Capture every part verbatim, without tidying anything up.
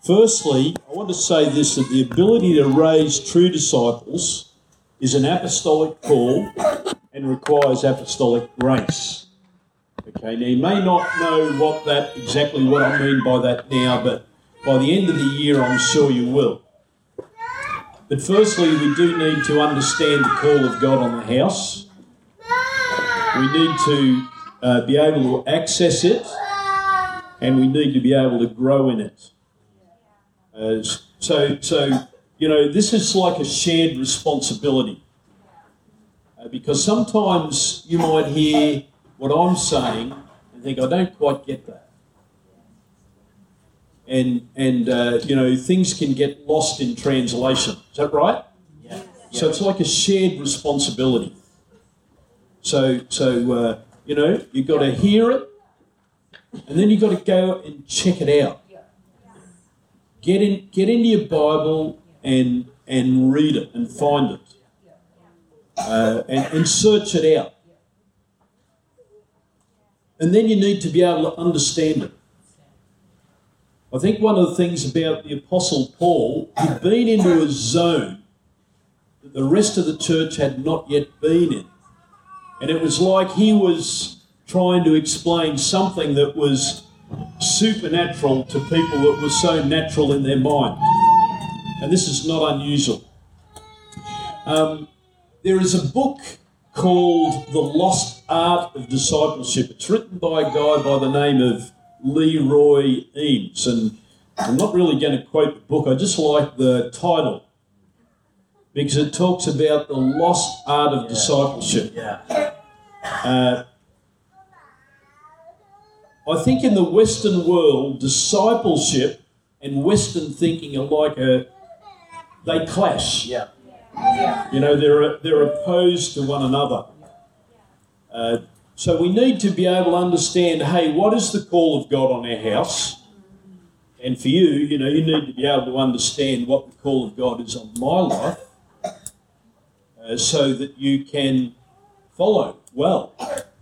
Firstly, I want to say this, that the ability to raise true disciples is an apostolic call and requires apostolic grace. Okay, now you may not know what that exactly what I mean by that now, but by the end of the year I'm sure you will. But firstly, we do need to understand the call of God on the house. We need to uh, be able to access it, and we need to be able to grow in it. Uh, so, so you know, this is like a shared responsibility. Uh, because sometimes you might hear what I'm saying and think, I don't quite get that. And, and uh, you know, things can get lost in translation. Is that right? Yeah. So it's like a shared responsibility. So, so uh, you know, you've got to hear it, and then you've got to go and check it out. Get in, get into your Bible and and read it and find it, uh, and, and search it out. And then you need to be able to understand it. I think one of the things about the Apostle Paul, he'd been into a zone that the rest of the church had not yet been in. And it was like he was trying to explain something that was supernatural to people that were so natural in their mind. And this is not unusual. Um, there is a book called The Lost Art of Discipleship. It's written by a guy by the name of Leroy Eames. And I'm not really going to quote the book. I just like the title because it talks about the lost art of Yeah. discipleship. Yeah. Uh, I think in the Western world, discipleship and Western thinking are like a, they clash. Yeah. You know, they're they're opposed to one another. Uh, so we need to be able to understand, hey, what is the call of God on our house? And for you, you know, you need to be able to understand what the call of God is on my life, uh, so that you can follow well.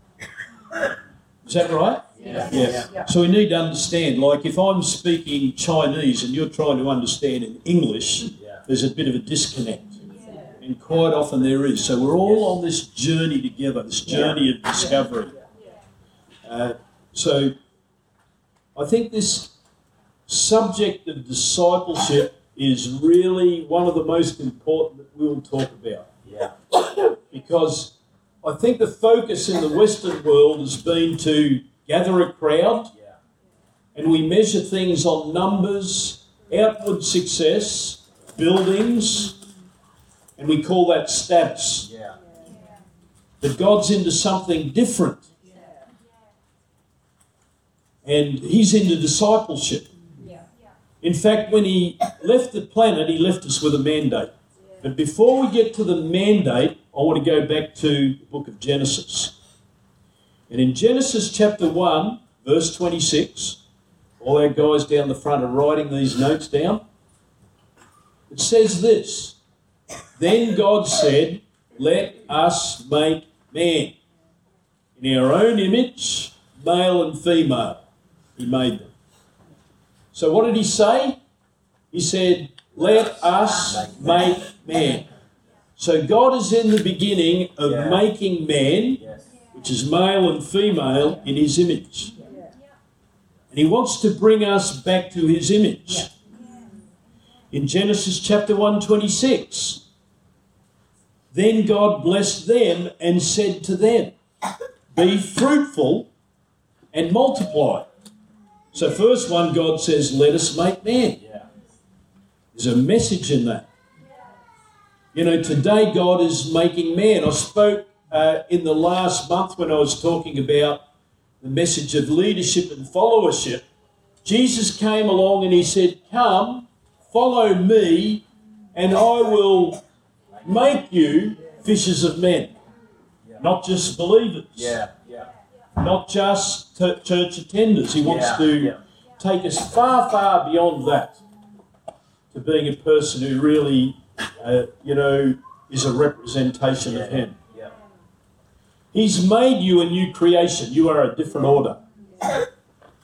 Is that right? Yeah. Yeah. Yeah. So we need to understand, like if I'm speaking Chinese and you're trying to understand in English, Yeah. there's a bit of a disconnect. And quite often there is. So we're all on this journey together, this journey of discovery. Uh, so I think this subject of discipleship is really one of the most important that we'll talk about. Yeah. Because I think the focus in the Western world has been to gather a crowd, Yeah. and we measure things on numbers, outward success, buildings, and we call that status. Yeah. But God's into something different. And he's into discipleship. In fact, when he left the planet, he left us with a mandate. But before we get to the mandate, I want to go back to the book of Genesis. And in Genesis chapter one, verse twenty-six, all our guys down the front are writing these notes down. It says this: Then God said, let us make man in our own image, male and female. He made them. So what did he say? He said, let us make man. So God is in the beginning of Yeah. making man, Yes. which is male and female, in his image. And he wants to bring us back to his image. In Genesis chapter one twenty-six, then God blessed them and said to them, be fruitful and multiply. So first one, God says, let us make man. Yeah. There's a message in that. You know, today God is making man. I spoke uh, in the last month when I was talking about the message of leadership and followership. Jesus came along and he said, come, follow me, and I will make you fishers of men. Yeah. Not just believers. Yeah. Yeah. Not just t- church attenders. He wants Yeah, to yeah. take us far, far beyond that to being a person who really, uh, you know, is a representation Yeah. of him. Yeah. He's made you a new creation. You are a different order.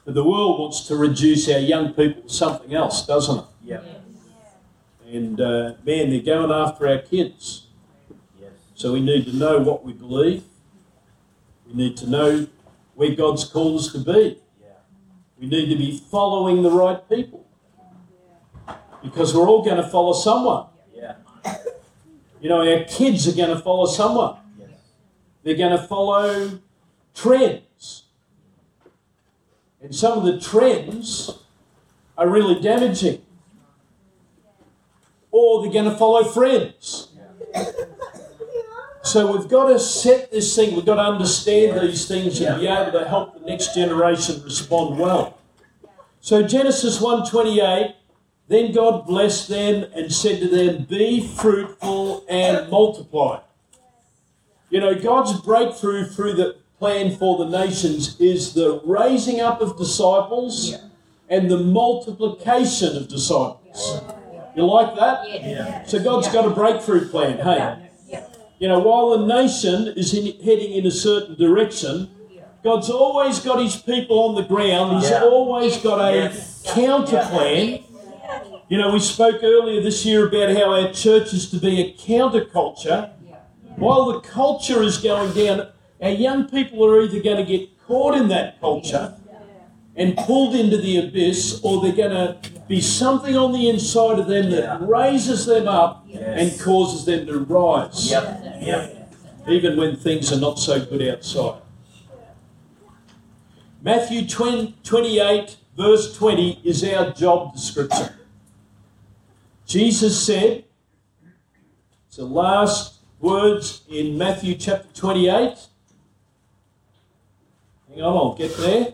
But the world wants to reduce our young people to something else, doesn't it? Yeah. And, uh, man, they're going after our kids. Yes. So we need to know what we believe. We need to know where God's called us to be. Yeah. We need to be following the right people. Because we're all going to follow someone. Yeah. You know, our kids are going to follow someone. Yes. They're going to follow trends. And some of the trends are really damaging. Or they're going to follow friends. So we've got to set this thing, we've got to understand these things and be able to help the next generation respond well. So Genesis one twenty-eight, then God blessed them and said to them, be fruitful and multiply. You know, God's breakthrough through the plan for the nations is the raising up of disciples and the multiplication of disciples. You like that? Yeah. So God's got a breakthrough plan, hey? You know, while the nation is in, heading in a certain direction, God's always got his people on the ground. He's Yeah. always got a Yes. counter plan. You know, we spoke earlier this year about how our church is to be a counterculture. While the culture is going down, our young people are either going to get caught in that culture and pulled into the abyss, or they're going to be something on the inside of them that raises them up and causes them to rise, Yep. Yep. even when things are not so good outside. Matthew twenty-eight, verse twenty is our job description. Jesus said, it's the last words in Matthew chapter twenty-eight. Hang on, I'll get there.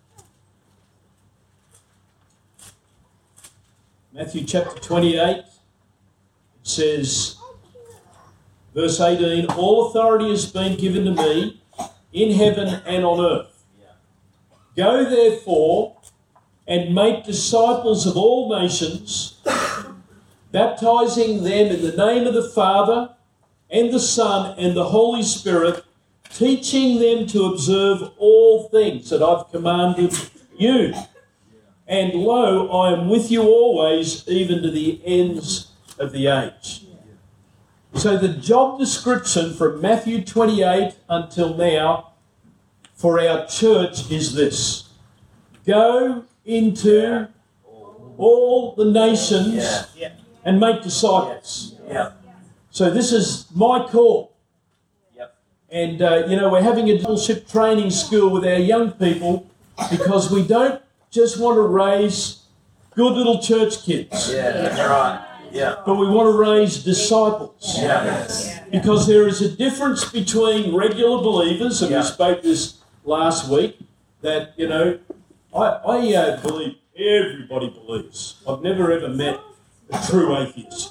Matthew chapter twenty-eight, it says, verse eighteen, all authority has been given to me in heaven and on earth. Go therefore and make disciples of all nations, baptizing them in the name of the Father and the Son and the Holy Spirit, teaching them to observe all things that I've commanded you. And lo, I am with you always, even to the ends of the age. So the job description from Matthew twenty-eight until now for our church is this. Go into all the nations Yeah. and make disciples. Yeah. So this is my call. Yep. And, uh, you know, we're having a discipleship training school with our young people because we don't just want to raise good little church kids, Yeah. That's right. Yeah. but we want to raise disciples. Yeah. Because there is a difference between regular believers, and Yeah. we spoke this last week, that, you know, I, I uh, believe everybody believes. I've never ever met a true atheist.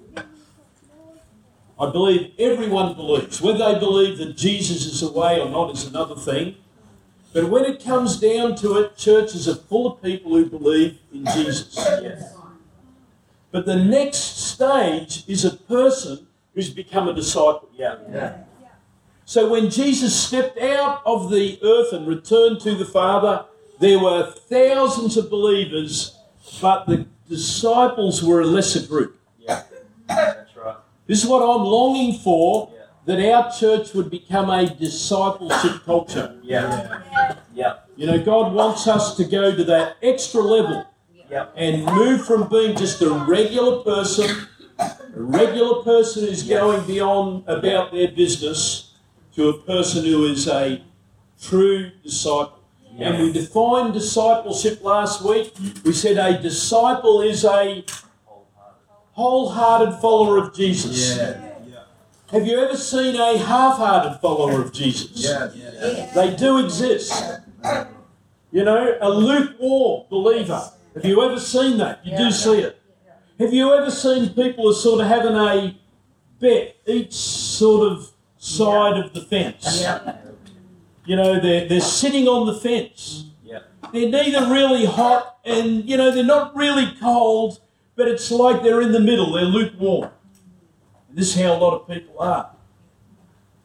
I believe everyone believes. Whether they believe that Jesus is the way or not is another thing. But when it comes down to it, churches are full of people who believe in Jesus. Yes. But the next stage is a person who's become a disciple. Yeah. Yeah. So when Jesus stepped out of the earth and returned to the Father, there were thousands of believers, but the disciples were a lesser group. Yeah. That's right. This is what I'm longing for, Yeah. that our church would become a discipleship culture. Yeah. Yeah. You know, God wants us to go to that extra level Yeah. and move from being just a regular person, a regular person who's going beyond about their business, to a person who is a true disciple. And we defined discipleship last week. We said a disciple is a wholehearted follower of Jesus. Yeah. Have you ever seen a half-hearted follower of Jesus? Yeah. Yeah. They do exist. You know, a lukewarm believer. Have you ever seen that? You do see it. Have you ever seen people who are sort of having a bet each sort of side of the fence? Yeah. You know, they're, they're sitting on the fence. Yeah. They're neither really hot and, you know, they're not really cold, but it's like they're in the middle. They're lukewarm. And this is how a lot of people are.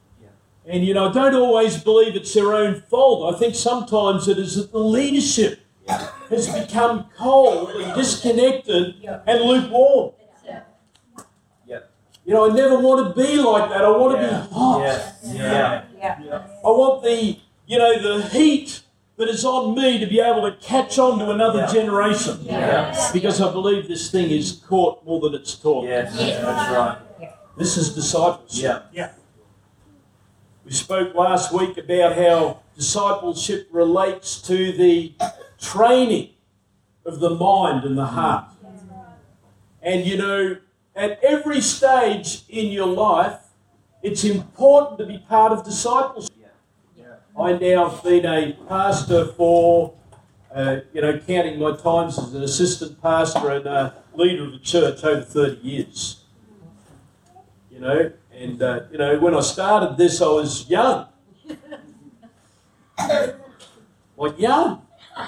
And, you know, I don't always believe it's their own fault. I think sometimes it is that the leadership has become cold and disconnected and lukewarm. Yep. You know, I never want to be like that. I want to Yeah. be hot. Yes. Yeah. Yeah. I want the, you know, the heat that is on me to be able to catch on to another Yeah. generation. Yeah. Because I believe this thing is caught more than it's taught. Yes. That's right. This is discipleship. Yeah. We spoke last week about how discipleship relates to the training of the mind and the heart. And you know, at every stage in your life, it's important to be part of discipleship. I now have been a pastor for, uh, you know, counting my times as an assistant pastor and a leader of the church over thirty years. You know, and, uh, you know, when I started this, I was young. Like young.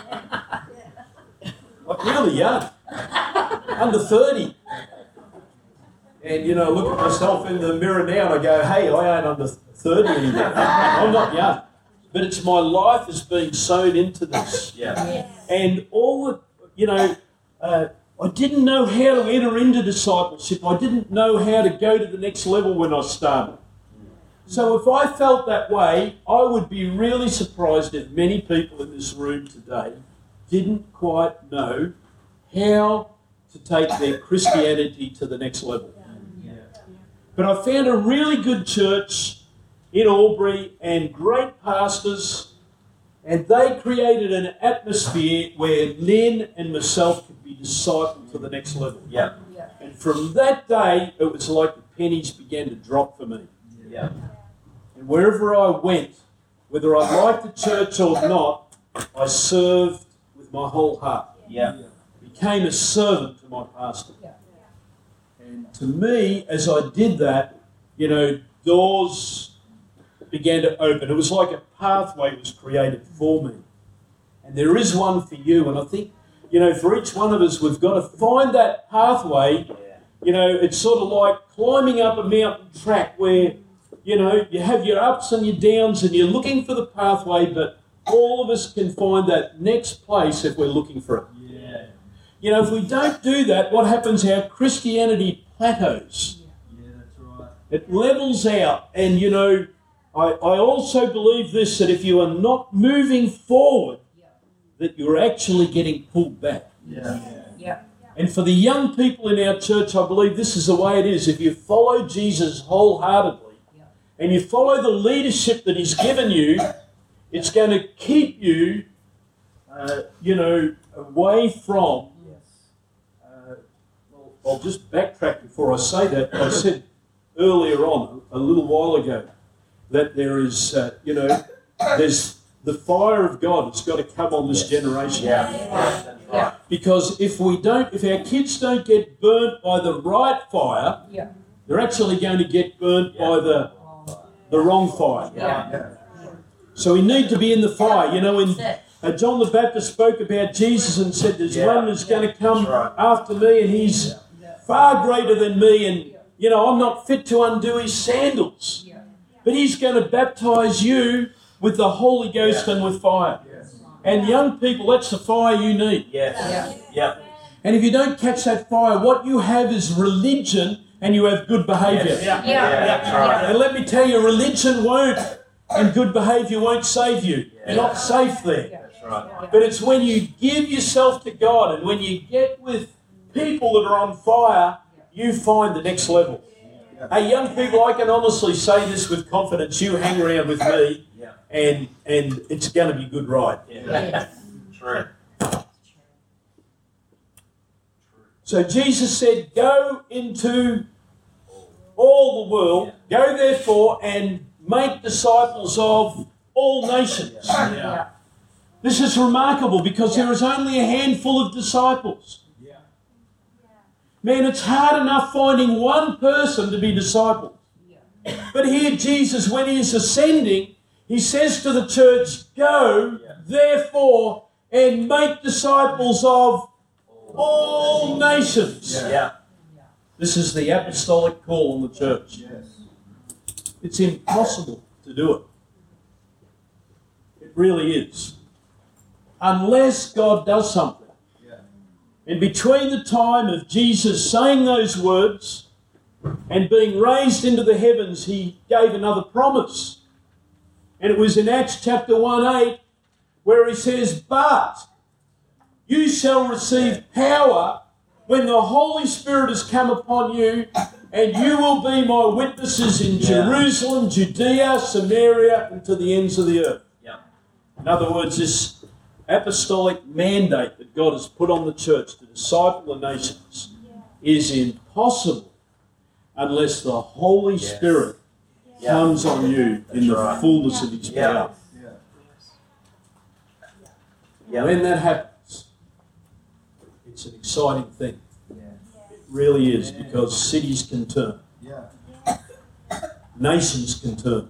Like really young. Under thirty. And, you know, I look at myself in the mirror now and I go, hey, I ain't under thirty anymore. I'm not young. But it's my life has been sown into this. Yeah. And all the, you know, uh, I didn't know how to enter into discipleship. I didn't know how to go to the next level when I started. So if I felt that way, I would be really surprised if many people in this room today didn't quite know how to take their Christianity to the next level. But I found a really good church in Albury and great pastors, and they created an atmosphere where Lynn and myself could be discipled to the next level. Yeah. And from that day, it was like the pennies began to drop for me. Yeah. And wherever I went, whether I liked the church or not, I served with my whole heart. Yeah. Became a servant to my pastor. And to me, as I did that, you know, doors began to open. It was like a pathway was created for me. And there is one for you. And I think, you know, for each one of us, we've got to find that pathway. You know, it's sort of like climbing up a mountain track where, you know, you have your ups and your downs and you're looking for the pathway, but all of us can find that next place if we're looking for it. Yeah. You know, if we don't do that, what happens? Our Christianity plateaus. Yeah, that's right. It levels out. And, you know, I, I also believe this, that if you are not moving forward, that you're actually getting pulled back. Yeah. Yeah. And for the young people in our church, I believe this is the way it is. If you follow Jesus wholeheartedly and you follow the leadership that he's given you, it's going to keep you, uh, you know, away from... Uh, well, I'll just backtrack before I say that. I said earlier on, a little while ago, that there is, uh, you know, there's the fire of God that's got to come on this generation. Yeah. That's right. Because if we don't, if our kids don't get burnt by the right fire, Yeah. they're actually going to get burnt Yeah. by the the wrong fire. Yeah. So we need to be in the fire. You know, when uh, John the Baptist spoke about Jesus and said, there's Yeah. one that's going to come That's right. after me and he's far greater than me and, you know, I'm not fit to undo his sandals. But he's going to baptize you with the Holy Ghost Yeah. and with fire. And young people, that's the fire you need. Yes. Yeah. And if you don't catch that fire, what you have is religion and you have good behaviour. Yes. Yeah. Yeah, that's right. And let me tell you, religion won't and good behaviour won't save you. Yeah. You're not safe there. That's right. But it's when you give yourself to God and when you get with people that are on fire, you find the next level. Hey, young people, I can honestly say this with confidence. You hang around with me Yeah. and and it's going to be a good ride. Yeah. True. So Jesus said, go into all the world, go therefore and make disciples of all nations. Yeah. This is remarkable because there is only a handful of disciples. Man, it's hard enough finding one person to be discipled. But here Jesus, when he is ascending, he says to the church, go therefore and make disciples of all nations. Yeah. This is the apostolic call on the church. It's impossible to do it. It really is. unless God does something. And between the time of Jesus saying those words and being raised into the heavens, he gave another promise. And it was in Acts chapter one eight where he says, "But you shall receive power when the Holy Spirit has come upon you, and you will be my witnesses in Yeah. Jerusalem, Judea, Samaria, and to the ends of the earth." Yeah. In other words, this apostolic mandate that God has put on the church to disciple the nations is impossible unless the Holy Yes. Spirit Yeah. comes on you in the right. fullness of His Yeah. power. Yeah. When that happens, it's an exciting thing. Yeah. It really is, because cities can turn, nations can turn.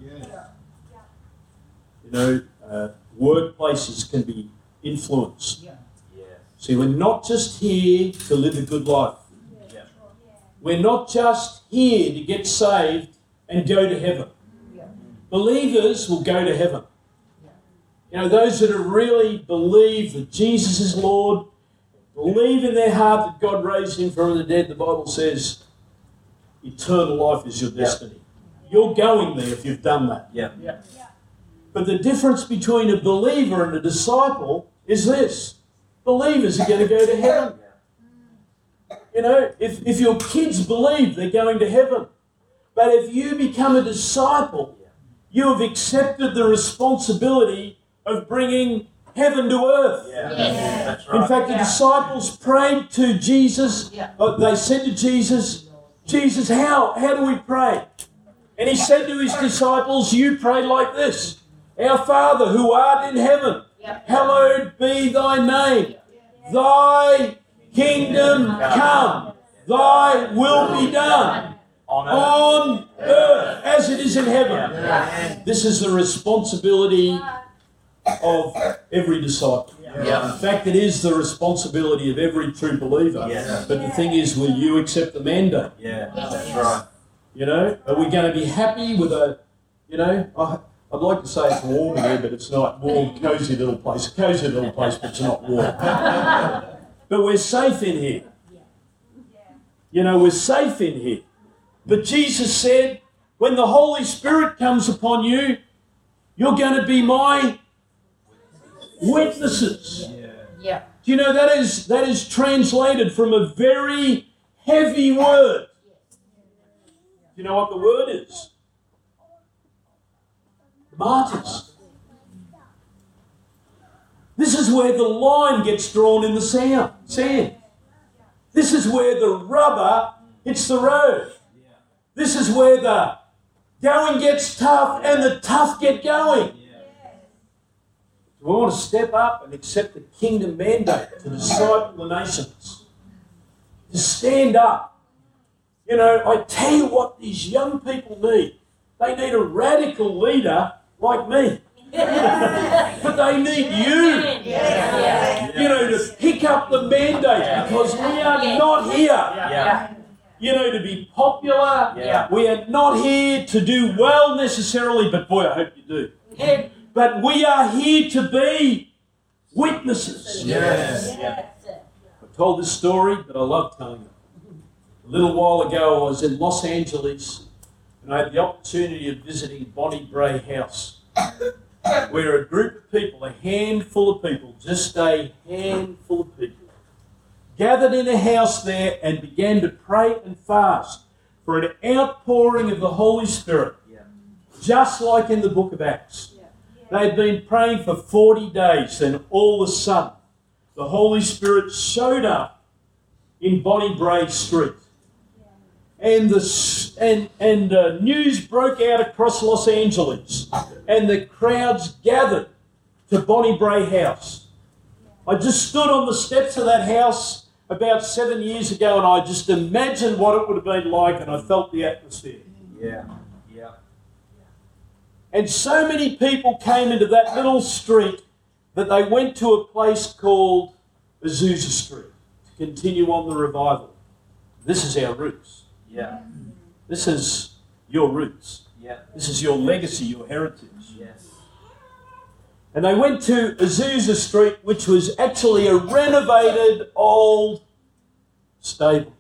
You know, uh, workplaces can be influenced. Yeah. See, we're not just here to live a good life. Yeah. We're not just here to get saved and go to heaven. Believers will go to heaven. You know, those that have really believe that Jesus is Lord, believe in their heart that God raised Him from the dead, the Bible says eternal life is your destiny. You're going there if you've done that. Yeah. But the difference between a believer and a disciple is this. Believers are going to go to heaven. You know, if, if your kids believe, they're going to heaven. But if you become a disciple, you have accepted the responsibility of bringing heaven to earth. Yeah. That's right. In fact, the Yeah. disciples prayed to Jesus. Yeah. uh, They said to Jesus, "Jesus, how? How do we pray?" And He said to His disciples, "You pray like this. Our Father who art in heaven, Yeah. hallowed be thy name. Thy kingdom come. Thy will be done On earth. on earth as it is in heaven." Yeah. This is the responsibility of every disciple. Yeah. In fact, it is the responsibility of every true believer. Yes. But the thing is, will you accept the mandate? Yeah. That's right. You know, are we going to be happy with a, you know, I, I'd like to say it's warm in here, but it's not. Warm, cosy little place. A cosy little place, but it's not warm. But we're safe in here. You know, we're safe in here. But Jesus said, when the Holy Spirit comes upon you, you're going to be my witnesses. Yeah. Do you know that is that is translated from a very heavy word? Do you know what the word is? Martyrs. This is where the line gets drawn in the sand. Sand. This is where the rubber hits the road. This is where the going gets tough and the tough get going. We want to step up and accept the kingdom mandate to disciple the nations. To stand up. You know, I tell you what these young people need. They need a radical leader like me. But they need you. You know, to pick up the mandate, because we are not here, Yeah. you know, to be popular. Yeah. We are not here to do well necessarily, but boy, I hope you do. But we are here to be witnesses. Yes. I've told this story, but I love telling it. A little while ago, I was in Los Angeles, and I had the opportunity of visiting Bonnie Bray House, where a group of people, a handful of people, just a handful of people, gathered in a house there and began to pray and fast for an outpouring of the Holy Spirit, Yeah. just like in the book of Acts. They had been praying for forty days, and all of a sudden, the Holy Spirit showed up in Bonnie Bray Street. And the s- and and uh, news broke out across Los Angeles, and the crowds gathered to Bonnie Bray House. I just stood on the steps of that house about seven years ago, and I just imagined what it would have been like, and I felt the atmosphere. Yeah. Yeah. And so many people came into that little street that they went to a place called Azusa Street to continue on the revival. This is our roots. Yeah. This is your roots. Yeah. This is your legacy, your heritage. Yes. And they went to Azusa Street, which was actually a renovated old stable.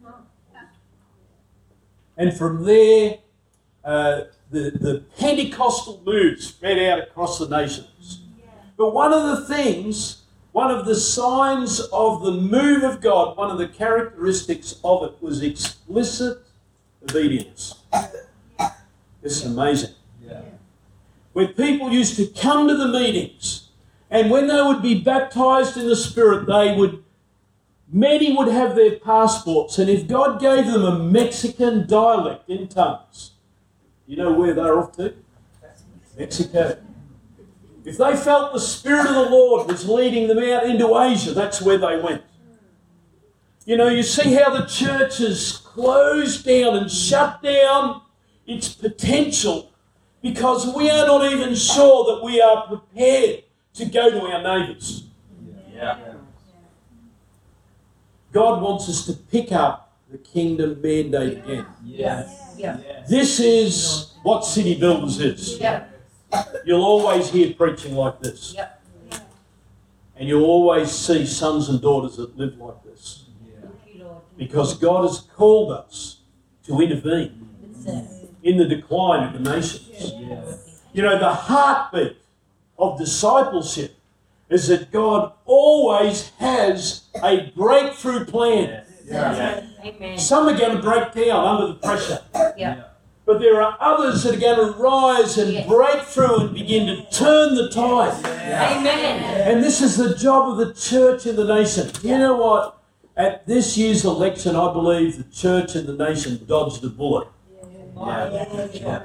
And from there, uh, the, the Pentecostal move spread out across the nations. But one of the things, one of the signs of the move of God, one of the characteristics of it was explicit obedience. This is amazing. Where people used to come to the meetings, and when they would be baptised in the Spirit, they would, many would have their passports, and if God gave them a Mexican dialect in tongues, you know where they're off to? Mexico. If they felt the Spirit of the Lord was leading them out into Asia, that's where they went. You know, you see how the church has closed down and shut down its potential because we are not even sure that we are prepared to go to our neighbours. Yeah. God wants us to pick up the kingdom mandate again. Yes. Yeah. This is what City Builders is. Yeah. You'll always hear preaching like this. Yep. And you'll always see sons and daughters that live like this. Because God has called us to intervene in the decline of the nations. You know, the heartbeat of discipleship is that God always has a breakthrough plan. Yeah. Amen. Some are going to break down under the pressure. Yeah. But there are others that are going to rise and Yes. break through and begin to turn the tide. Amen. And this is the job of the church in the nation. You know what? At this year's election, I believe the church and the nation dodged a bullet. Yeah.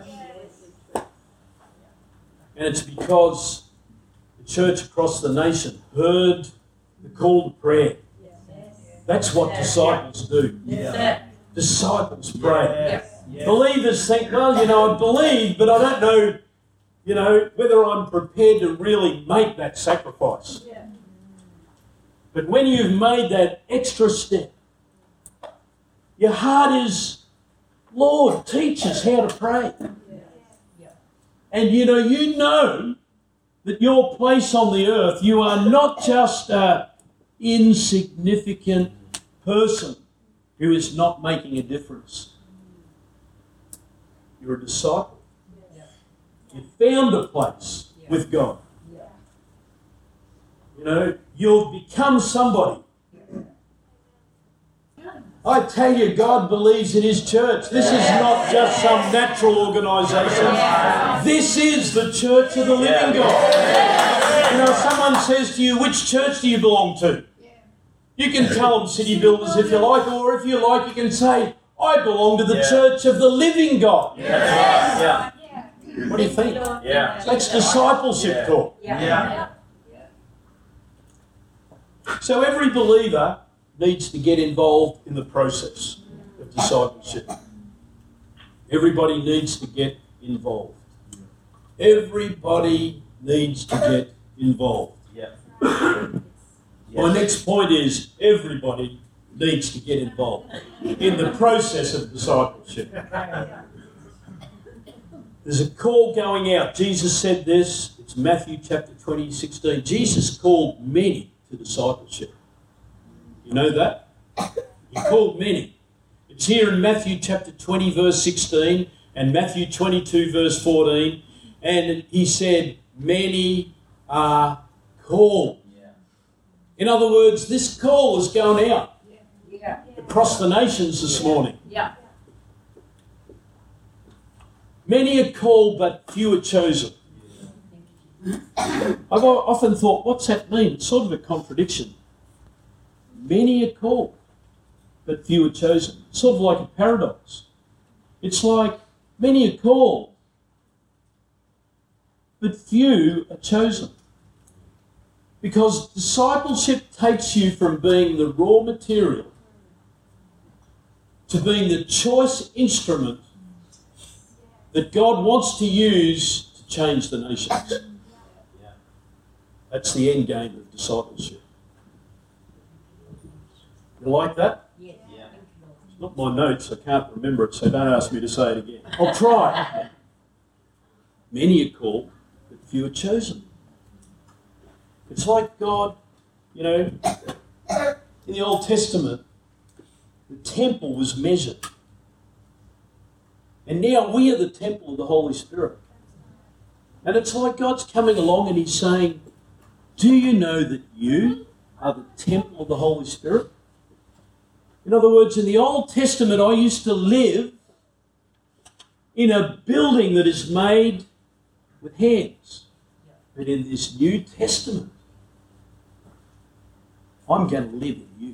And it's because the church across the nation heard the call to prayer. That's what disciples do. That's Disciples pray. it. Believers think, well, you know, I believe, but I don't know, you know, whether I'm prepared to really make that sacrifice. But when you've made that extra step, your heart is, Lord, teach us how to pray. And, you know, you know that your place on the earth, you are not just an insignificant person who is not making a difference. You're a disciple. You found a place with God. You know, you've become somebody. I tell you, God believes in His church. This is not just some natural organisation. This is the church of the living God. You know, if someone says to you, which church do you belong to? You can tell them City Builders if you like, or if you like, you can say, I belong to the Yeah. church of the living God. Yeah. What do you think? Yeah. That's discipleship Yeah. talk. Yeah. So every believer needs to get involved in the process of discipleship. Everybody needs to get involved. Everybody needs to get involved. Yeah. My next point is everybody needs to get involved in the process of discipleship. There's a call going out. Jesus said this. It's Matthew chapter twenty, sixteen. Jesus called many to discipleship. You know that? He called many. It's here in Matthew chapter twenty, verse sixteen, and Matthew twenty-two, verse fourteen. And he said, many are called. In other words, this call is going out Yeah. across the nations this morning. Yeah. Many are called, but few are chosen. I've often thought, what's that mean? It's sort of a contradiction. Many are called, but few are chosen. It's sort of like a paradox. It's like many are called, but few are chosen. Because discipleship takes you from being the raw material to being the choice instrument that God wants to use to change the nations. That's the end game of discipleship. You like that? Yes. It's not my notes, I can't remember it, so don't ask me to say it again. I'll try. Many are called, but few are chosen. It's like God, you know, in the Old Testament, the temple was measured. And now we are the temple of the Holy Spirit. And it's like God's coming along and he's saying, do you know that you are the temple of the Holy Spirit? In other words, in the Old Testament, I used to live in a building that is made with hands. But in this New Testament, I'm going to live in you.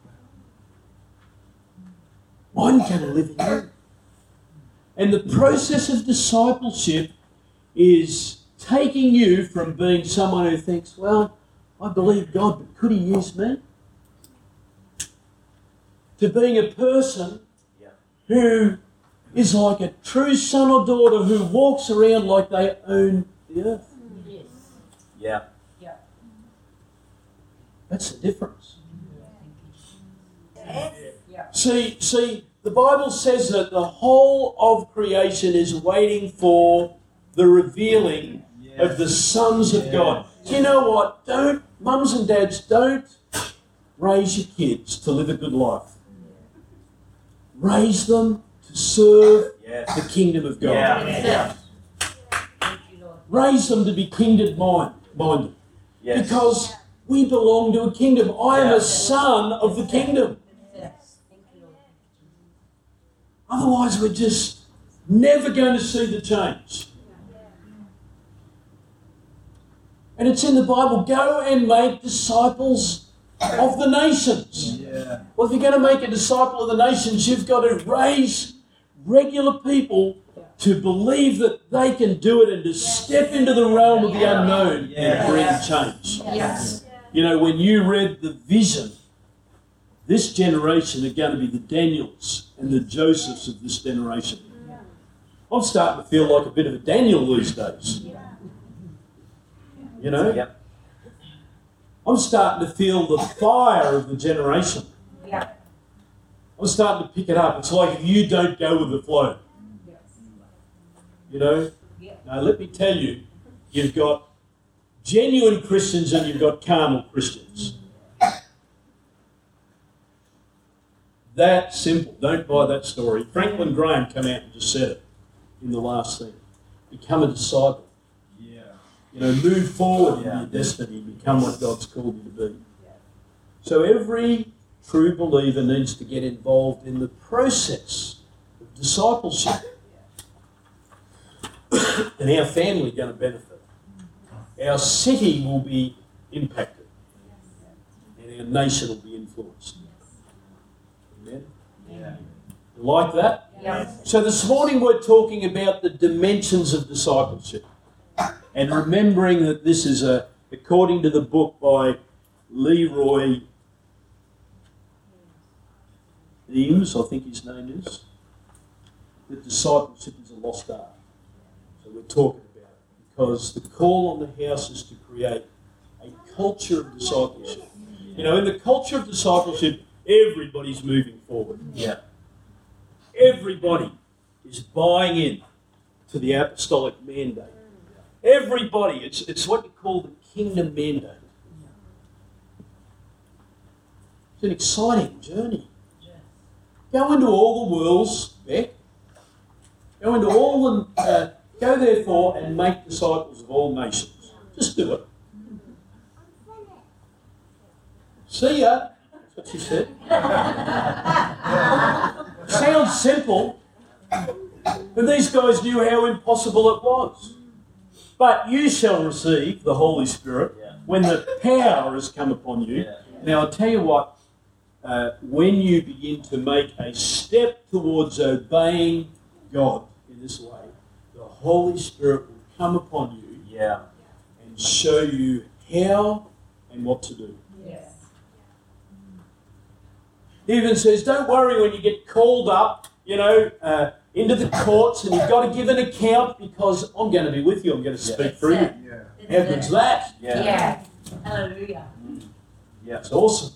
I'm going to live in you. And the process of discipleship is taking you from being someone who thinks, well, I believe God, but could he use me? To being a person Yeah. who is like a true son or daughter who walks around like they own the earth. Yes. Yeah. Yeah. That's the difference. Yeah. See, see, the Bible says that the whole of creation is waiting for the revealing of the sons of God. Do you know what? Don't, mums and dads, don't raise your kids to live a good life. Raise them to serve Yes. the kingdom of God. Yeah. Yeah. Thank you, Lord. Raise them to be kingdom mind, minded. Yes. Because we belong to a kingdom. I am Yeah. a son of the kingdom. Yes. Thank you, Lord. Otherwise, we're just never going to see the change. And it's in the Bible, go and make disciples of the nations. Yeah. Well, if you're going to make a disciple of the nations, you've got to raise regular people to believe that they can do it and to step into the realm of the unknown Yeah. and bring change. Yes. You know, when you read the vision, this generation are going to be the Daniels and the Josephs of this generation. I'm starting to feel like a bit of a Daniel these days. You know? Yep. I'm starting to feel the fire of the generation. Yeah. I'm starting to pick it up. It's like if you don't go with the flow. You know? Yeah. Now, let me tell you, you've got genuine Christians and you've got carnal Christians. That simple. Don't buy that story. Franklin Graham came out and just said it in the last thing. Become a disciple. Yeah. You know, move forward Yeah. in your destiny, become what God's called you to be. So every true believer needs to get involved in the process of discipleship. And our family are going to benefit. Our city will be impacted. And our nation will be influenced. Amen? Yeah. You like that? Yeah. So this morning we're talking about the dimensions of discipleship. And remembering that this is, a, according to the book by Leroy Eames, I think his name is, that discipleship is a lost art. So we're talking about it. Because the call on the house is to create a culture of discipleship. You know, in the culture of discipleship, everybody's moving forward. Yeah. Everybody is buying in to the apostolic mandate. Everybody, it's, it's what you call the kingdom mandate. It's an exciting journey. Go into all the worlds, Beck. Go into all the, uh, go therefore and make disciples of all nations. Just do it. See ya. That's what she said. Sounds simple, but these guys knew how impossible it was. But you shall receive the Holy Spirit Yeah. when the power has come upon you. Yeah. Now, I'll tell you what, uh, when you begin to make a step towards obeying God in this way, the Holy Spirit will come upon you Yeah. and show you how and what to do. Yes. He even says, don't worry when you get called up, you know, uh, into the courts and you've got to give an account because I'm going to be with you. I'm going to speak through you. Yeah. How good's that? Yeah. Yeah. Hallelujah. Yeah. It's awesome.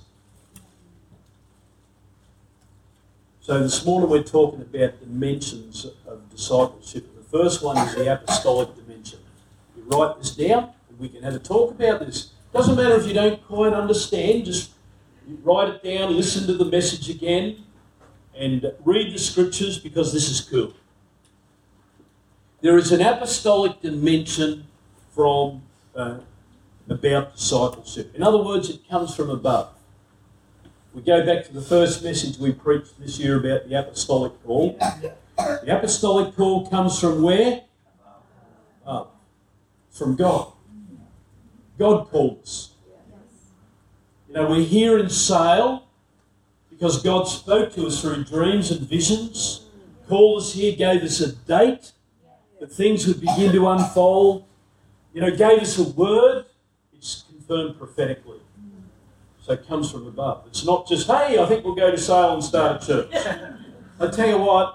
So this morning we're talking about dimensions of discipleship. And the first one is the apostolic dimension. You write this down and we can have a talk about this. Doesn't matter if you don't quite understand, just write it down, listen to the message again, and read the scriptures because this is cool. There is an apostolic dimension from uh, about discipleship. In other words, it comes from above. We go back to the first message we preached this year about the apostolic call. The apostolic call comes from where? Up. From God. God called us. You know, we're here in Sale because God spoke to us through dreams and visions, called us here, gave us a date that things would begin to unfold, you know, gave us a word. It's confirmed prophetically. So it comes from above. It's not just, hey, I think we'll go to Sale and start a church. I tell you what,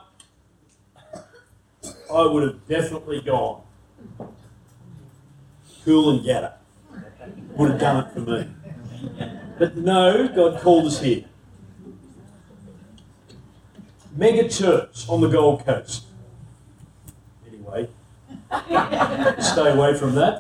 I would have definitely gone. Coolangatta would have done it for me. But no, God called us here. Mega church on the Gold Coast. Anyway, stay away from that.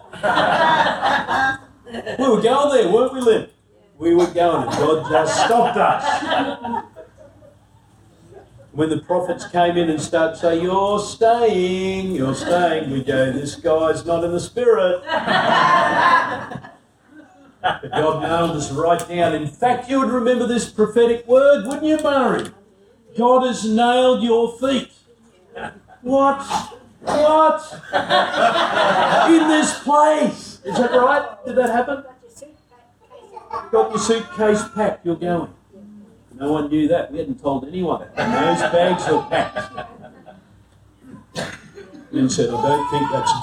We were going there, weren't we, Lynn? We were going, and God just stopped us. When the prophets came in and started saying, you're staying, you're staying, we go, this guy's not in the spirit. But God nailed us right down. In fact, you would remember this prophetic word, wouldn't you, Murray? God has nailed your feet. What? What? In this place. Is that right? Did that happen? Got your suitcase packed, you're going. No one knew that. We hadn't told anyone. And those bags were packed. Lynn said, I don't think that's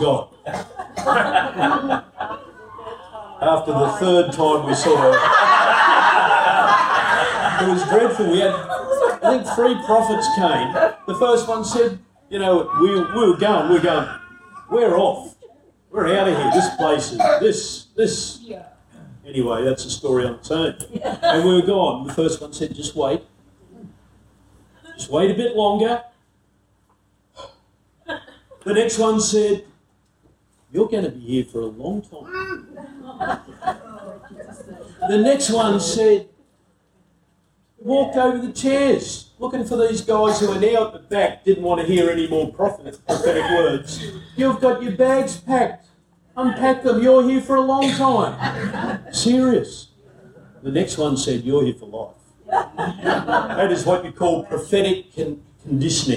God. After the third time we sort of... It was dreadful. We had, I think, three prophets came. The first one said, you know, we, we were going, we we're going, we're off. We're out of here. This place is, this, this... Anyway, that's a story on its own. And we were gone. The first one said, just wait. Just wait a bit longer. The next one said, you're going to be here for a long time. The next one said, walked over the chairs, looking for these guys who are now at the back, didn't want to hear any more prophet, prophetic words. You've got your bags packed. Unpack them, you're here for a long time. Serious. The next one said, you're here for life. That is what you call prophetic con- conditioning.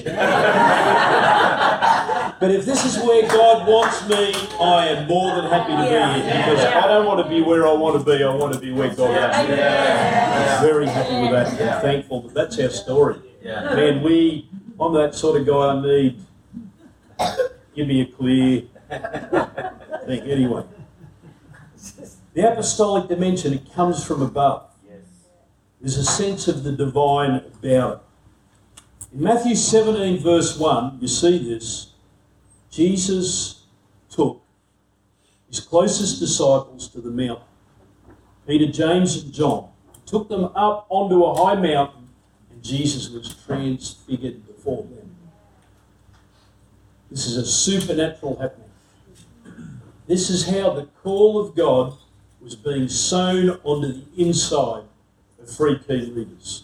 But if this is where God wants me, I am more than happy to be here. Because I don't want to be where I want to be, I want to be where God wants me. I'm very happy with that and thankful that that's our story. Man, we, I'm that sort of guy I need. Give me a clear... thing. Anyway, the apostolic dimension, it comes from above. There's a sense of the divine about it. In Matthew seventeen, verse one, you see this. Jesus took his closest disciples to the mountain, Peter, James, and John. He took them up onto a high mountain, and Jesus was transfigured before them. This is a supernatural happening. This is how the call of God was being sown onto the inside of three key leaders.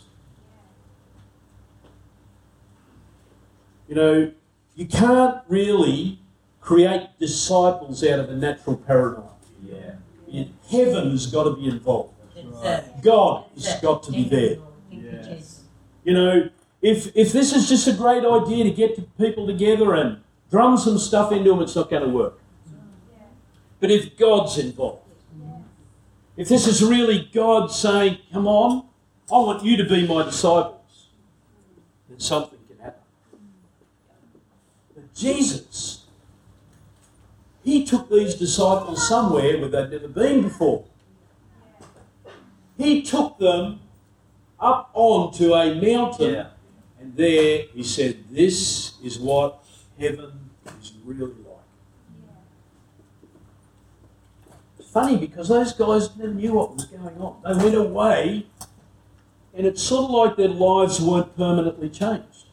You know, you can't really create disciples out of a natural paradigm. Yeah. In heaven has got to be involved. Right. God has got to be there. Yes. You know, if if this is just a great idea to get people together and drum some stuff into them, it's not going to work. But if God's involved, if this is really God saying, come on, I want you to be my disciples, then something can happen. But Jesus, he took these disciples somewhere where they'd never been before. He took them up onto a mountain, Yeah. and there he said, this is what heaven is really like. Funny because those guys never knew what was going on. They went away and it's sort of like their lives weren't permanently changed.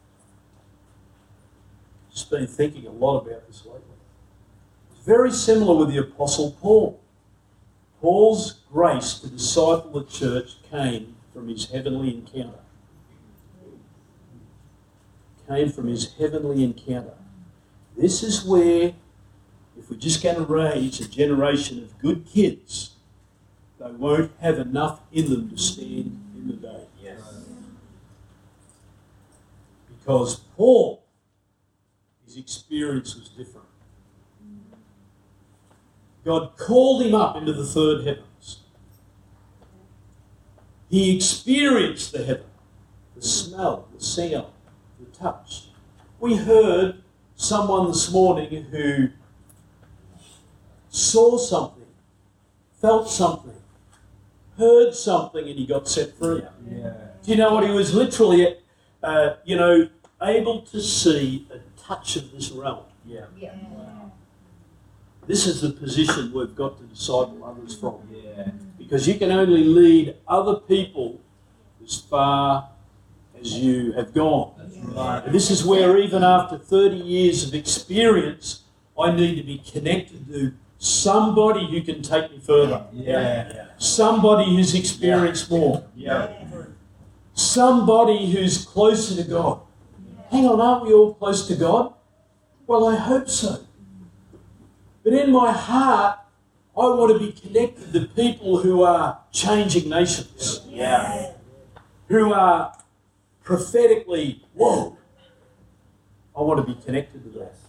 Just been thinking a lot about this lately. It's very similar with the Apostle Paul. Paul's grace to disciple the church came from his heavenly encounter. Came from his heavenly encounter. This is where, if we're just going to raise a generation of good kids, they won't have enough in them to stand in the day. Yes. Because Paul, his experience was different. God called him up into the third heavens. He experienced the heaven, the smell, the sound, the touch. We heard someone this morning who saw something, felt something, heard something, and he got set free. Yeah. Do you know what? He was literally, uh, you know, able to see a touch of this realm. Yeah. Yeah. This is the position we've got to disciple others from. Yeah. Because you can only lead other people as far as you have gone. That's right. And this is where, even after thirty years of experience, I need to be connected to somebody who can take me further. Yeah. Yeah. Somebody who's experienced more. Yeah. Somebody who's closer to God. Hang on, aren't we all close to God? Well, I hope so. But in my heart, I want to be connected to people who are changing nations. Yeah. Who are prophetically, whoa. I want to be connected to that.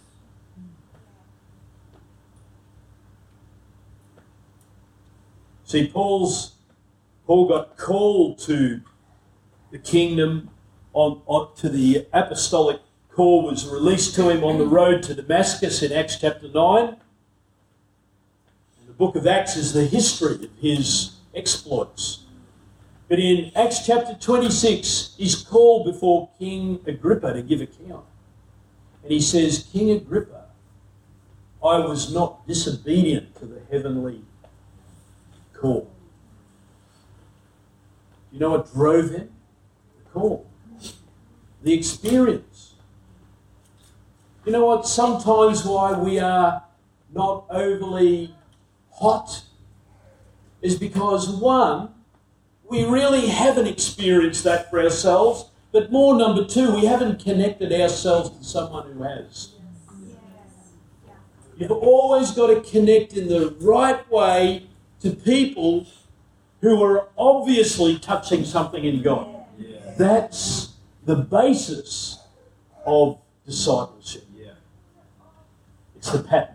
See, Paul's Paul got called to the kingdom, on, on to the apostolic call was released to him on the road to Damascus in Acts chapter nine. And the book of Acts is the history of his exploits. But in Acts chapter twenty-six, he's called before King Agrippa to give account. And he says, King Agrippa, I was not disobedient to the heavenly call. You know what drove him? The call. The experience. You know what? Sometimes why we are not overly hot is because, one, we really haven't experienced that for ourselves, but more, number two, we haven't connected ourselves to someone who has. You've always got to connect in the right way to people who are obviously touching something in God. Yeah. That's the basis of discipleship. Yeah. It's the pattern.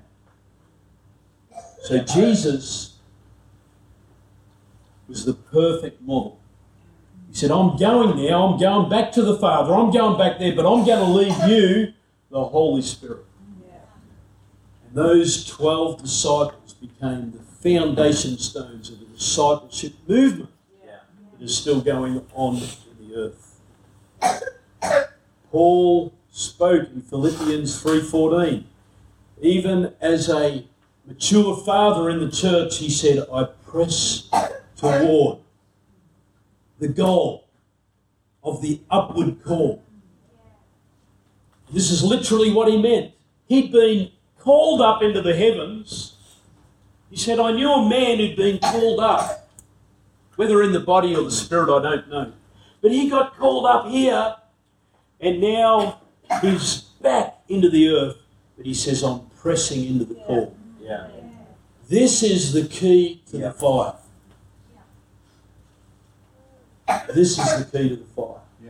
So Jesus was the perfect model. He said, I'm going there, I'm going back to the Father, I'm going back there, but I'm going to leave you the Holy Spirit. And those twelve disciples became the foundation stones of the discipleship movement Yeah. that is still going on in the earth. Paul spoke in Philippians three fourteen. Even as a mature father in the church, he said, I press toward the goal of the upward call. This is literally what he meant. He'd been called up into the heavens. He said, I knew a man who'd been called up, whether in the body or the spirit, I don't know. But he got called up here, and now he's back into the earth. But he says, I'm pressing into the call. Yeah. This is the key to Yeah. the fire. This is the key to the fire. Yeah.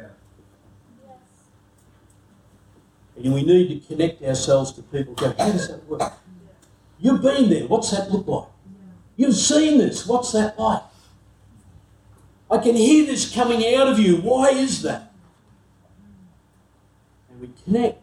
And we need to connect ourselves to people. Go, how does that work? You've been there. What's that look like? You've seen this. What's that like? I can hear this coming out of you. Why is that? And we connect.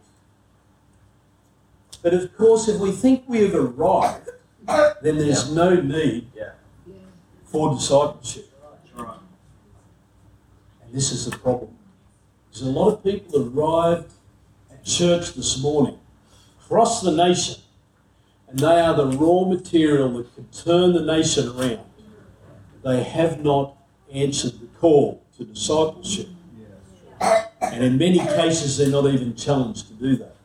But of course, if we think we have arrived, then there's Yeah. no need Yeah. for discipleship. That's right. And this is the problem. There's a lot of people arrived at church this morning, across the nation, and they are the raw material that could turn the nation around. They have not answered the call to discipleship. Yeah. And in many cases, they're not even challenged to do that.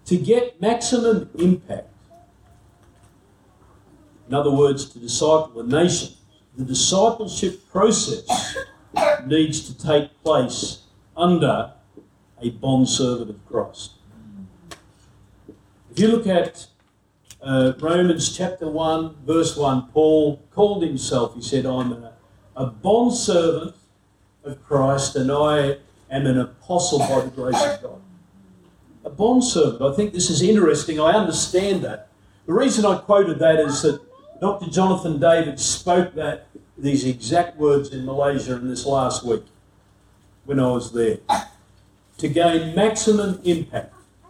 To get maximum impact, in other words, to disciple a nation, the discipleship process needs to take place under a bondservant of Christ. If you look at uh, Romans chapter one, verse one, Paul called himself, he said, I'm a, a bondservant of Christ and I am an apostle by the grace of God. A bondservant. I think this is interesting. I understand that. The reason I quoted that is that Doctor Jonathan David spoke that these exact words in Malaysia in this last week when I was there. To gain maximum impact,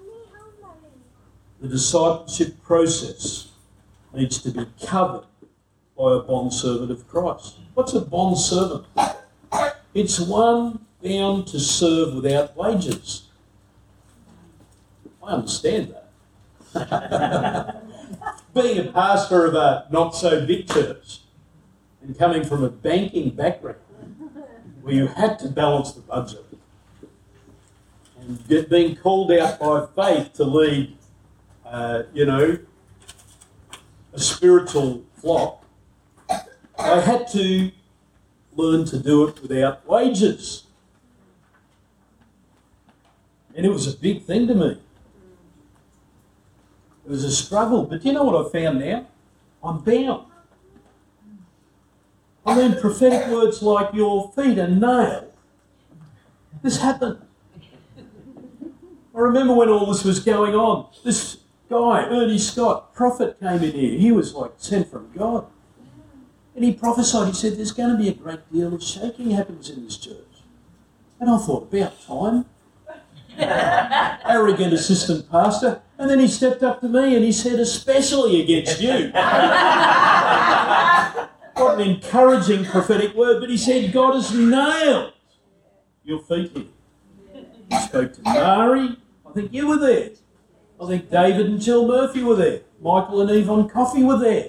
the discipleship process needs to be covered by a bondservant of Christ. What's a bondservant? It's one bound to serve without wages. I understand that. Being a pastor of a not-so-big church and coming from a banking background where you had to balance the budget and get, being called out by faith to lead, uh, you know, a spiritual flock, I had to learn to do it without wages. And it was a big thing to me. It was a struggle, but you know what I found now? I'm bound. I mean, prophetic words like your feet are nailed. This happened. I remember when all this was going on. This guy, Ernie Scott, prophet, came in here. He was like sent from God. And he prophesied, he said, there's going to be a great deal of shaking happens in this church. And I thought, about time. Arrogant assistant pastor. And then he stepped up to me and he said, especially against you. What an encouraging prophetic word. But he said, God has nailed your feet here. He spoke to Mari. I think you were there. I think David and Jill Murphy were there. Michael and Yvonne Coffey were there.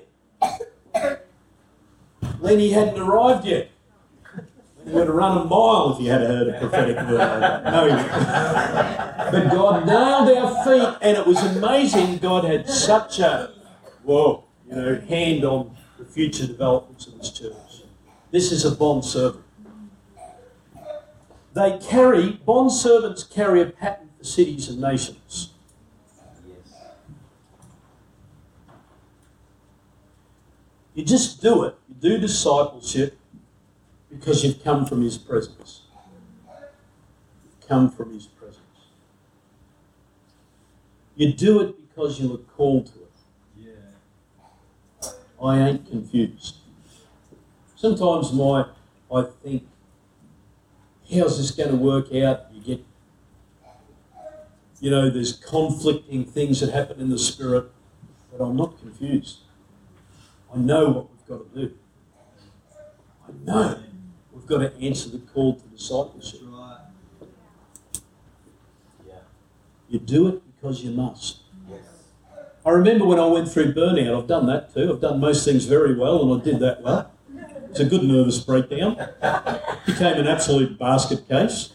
Lenny hadn't arrived yet. He would have run a mile if he had heard a prophetic word. No, he didn't. But God nailed our feet, and it was amazing. God had such a, whoa, you know, hand on the future developments of this church. This is a bond servant. They carry, bond servants carry a pattern for cities and nations. You just do it. You do discipleship because you've come from his presence. You've come from his presence. You do it because you were called to it. Yeah. I ain't confused. Sometimes my, I think, how's this going to work out? You get, you know, there's conflicting things that happen in the spirit, but I'm not confused. I know what we've got to do. I know we've got to answer the call to discipleship. Right. Yeah. You do it because you must. Yes. I remember when I went through burnout, I've done that too. I've done most things very well, and I did that well. It's a good nervous breakdown. Became an absolute basket case.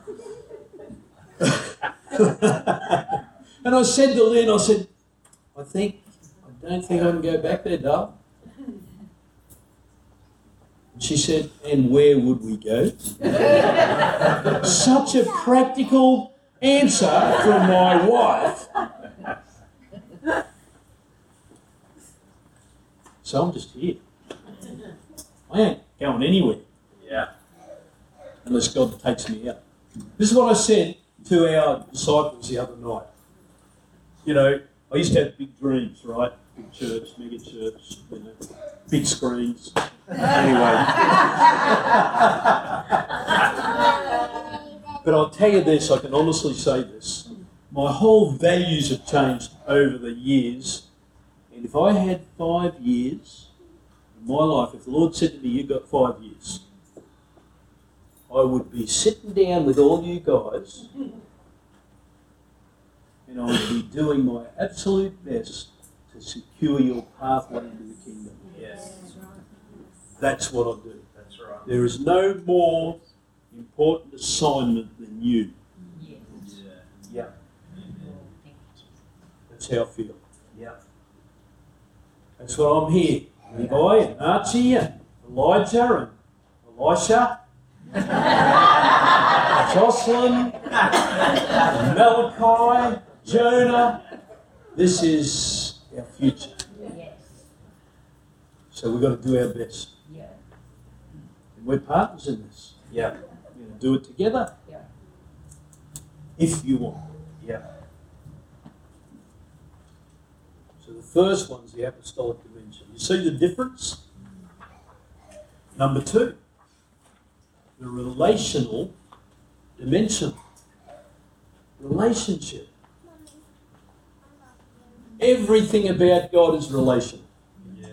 And I said to Lynn, I said, I think, I don't think I can go back there, Dale. And she said, and where would we go? Such a practical answer from my wife. So I'm just here. I ain't going anywhere. Yeah. Unless God takes me out. This is what I said to our disciples the other night. You know, I used to have big dreams, right? Big church, mega church, you know, big screens. Anyway. But I'll tell you this, I can honestly say this. My whole values have changed over the years. And if I had five years in my life, if the Lord said to me, you've got five years, I would be sitting down with all you guys and I would be doing my absolute best to secure your pathway into the kingdom. Yes. That's what I do. That's right. There is no more important assignment than you. Yeah. That's how I feel. Yep. That's what I'm here. Levi and Archie and Elijah and Elisha, Jocelyn, Malachi, Jonah. This is our future. Yes. So we've got to do our best. Yeah. And we're partners in this. Yep. We're going to do it together. Yeah. If you want. Yep. So the first one's the apostolic dimension. You see the difference? Number two, the relational dimension. Relationship. Everything about God is relational. Yeah.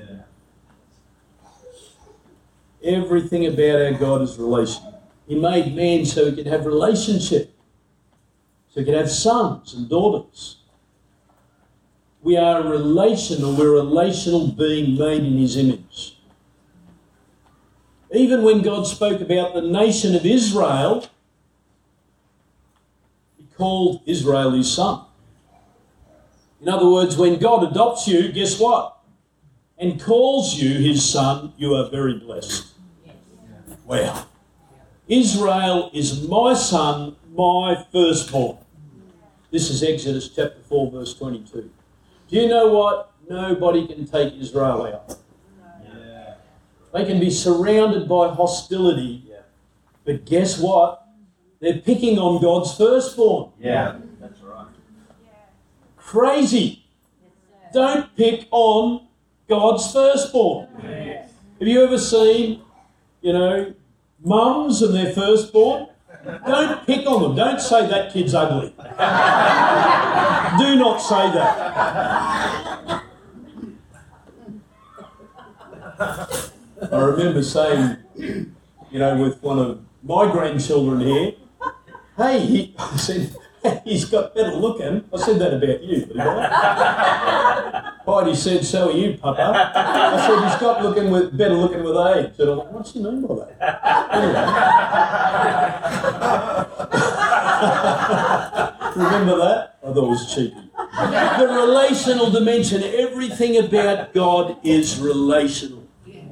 Everything about our God is relational. He made man so he could have relationship. So he could have sons and daughters. We are relational. We're a relational being made in his image. Even when God spoke about the nation of Israel, he called Israel his son. In other words, when God adopts you, guess what? And calls you his son, you are very blessed. Wow. Israel is my son, my firstborn. This is Exodus chapter four, verse twenty-two. Do you know what? Nobody can take Israel out. Yeah. They can be surrounded by hostility, Yeah. but guess what? They're picking on God's firstborn. Yeah. That's right. Crazy. Don't pick on God's firstborn. Yes. Have you ever seen, you know, mums and their firstborn? Don't pick on them. Don't say that kid's ugly. Do not say that. I remember saying, you know, with one of my grandchildren here, hey, he, I said, he's got better looking. I said that about you, didn't I? Heidi said, so are you, Papa. I said, he's got looking with better looking with age. And I'm like, what's he mean by that? Anyway. Remember that? I thought it was cheeky. The relational dimension. Everything about God is relational.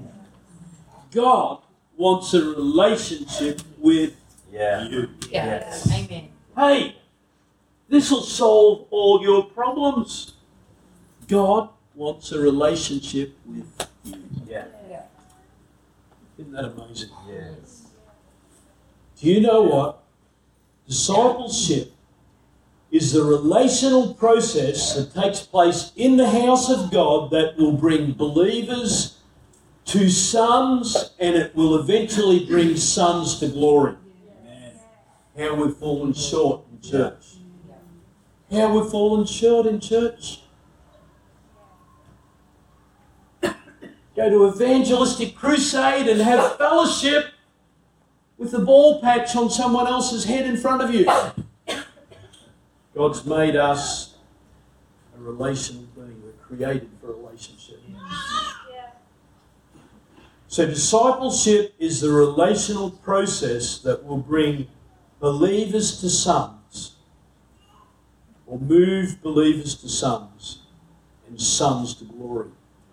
God wants a relationship with Yeah. you. Yeah. Yes. Amen. Hey, this will solve all your problems. God wants a relationship with you. Yeah. Yeah. Isn't that amazing? Yes. Do you know what? Discipleship is the relational process that takes place in the house of God that will bring believers to sons, and it will eventually bring sons to glory. How we've fallen short in church. How we've fallen short in church. Go to evangelistic crusade and have fellowship with the ball patch on someone else's head in front of you. God's made us a relational being. We're created for relationship. So discipleship is the relational process that will bring believers to sons, or move believers to sons, and sons to glory.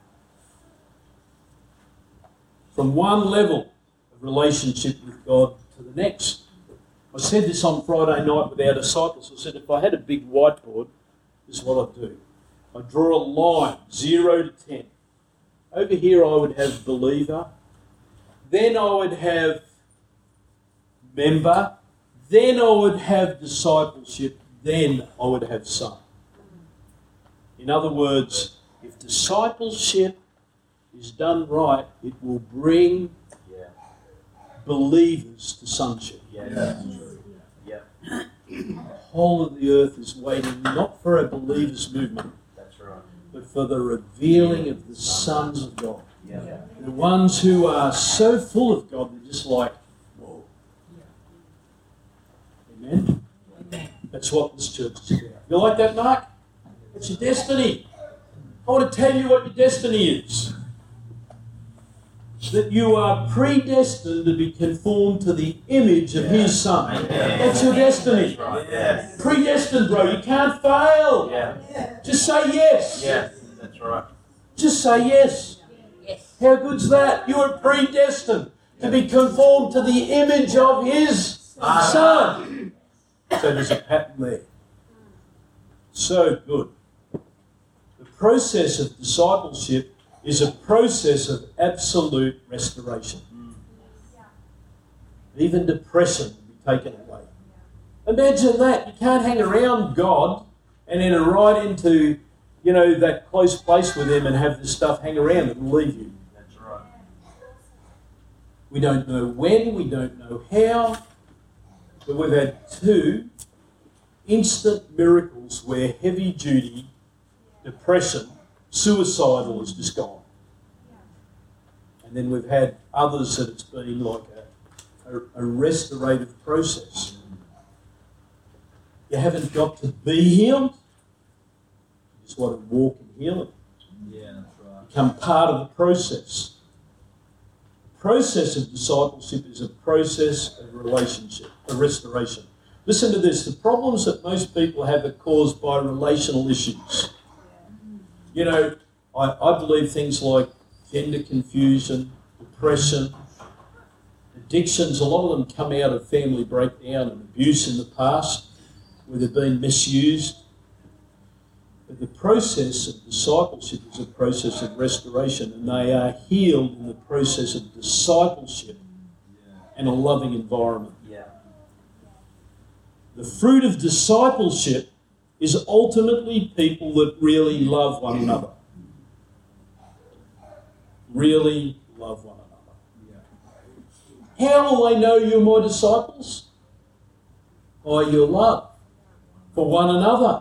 From one level of relationship with God to the next. I said this on Friday night with our disciples. I said, if I had a big whiteboard, this is what I'd do. I'd draw a line, zero to ten. Over here I would have believer, then I would have member, then I would have discipleship, then I would have son. In other words, if discipleship is done right, it will bring Yeah. believers to sonship. Yeah. Yeah. The whole of the earth is waiting not for a believers' movement, That's right. but for the revealing of the sons of God. Yeah. The ones who are so full of God, they're just like, whoa. Amen? Amen. That's what this church is about. You like that, Mark? It's your destiny. I want to tell you what your destiny is. that you are predestined to be conformed to the image of His Son. Amen. That's your destiny. Right. Yes. Predestined, bro. You can't fail. Yeah. Just say yes. Yes. That's right. Just say yes. Yes. How good's that? You are predestined to be conformed to the image of His Son. So there's a pattern there. So good. The process of discipleship is a process of absolute restoration. Even depression will be taken away. Imagine that. You can't hang around God and enter right into, you know, that close place with Him and have this stuff hang around and leave you. That's right. We don't know when, we don't know how, but we've had two instant miracles where heavy duty depression, suicidal is just gone. And then we've had others that it's been like a, a, a restorative process. You haven't got to be healed. You just want to walk in healing. Yeah, that's right. Become part of the process. The process of discipleship is a process of relationship, a restoration. Listen to this. The problems that most people have are caused by relational issues. You know, I, I believe things like gender confusion, depression, addictions, a lot of them come out of family breakdown and abuse in the past, where they've been misused. But the process of discipleship is a process of restoration, and they are healed in the process of discipleship and a loving environment. Yeah. The fruit of discipleship is ultimately people that really love one another. Really love one another. How will they know you're my disciples? By your love for one another.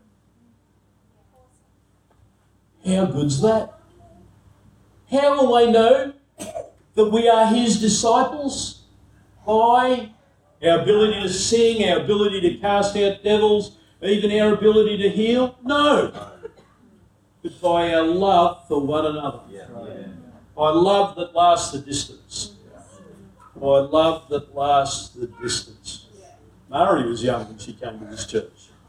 How good's that? How will they know that we are His disciples? By our ability to sing, our ability to cast out devils, even our ability to heal? No. But by our love for one another. Yeah. By love that lasts the distance. By love that lasts the distance. Mari was young when she came to this church.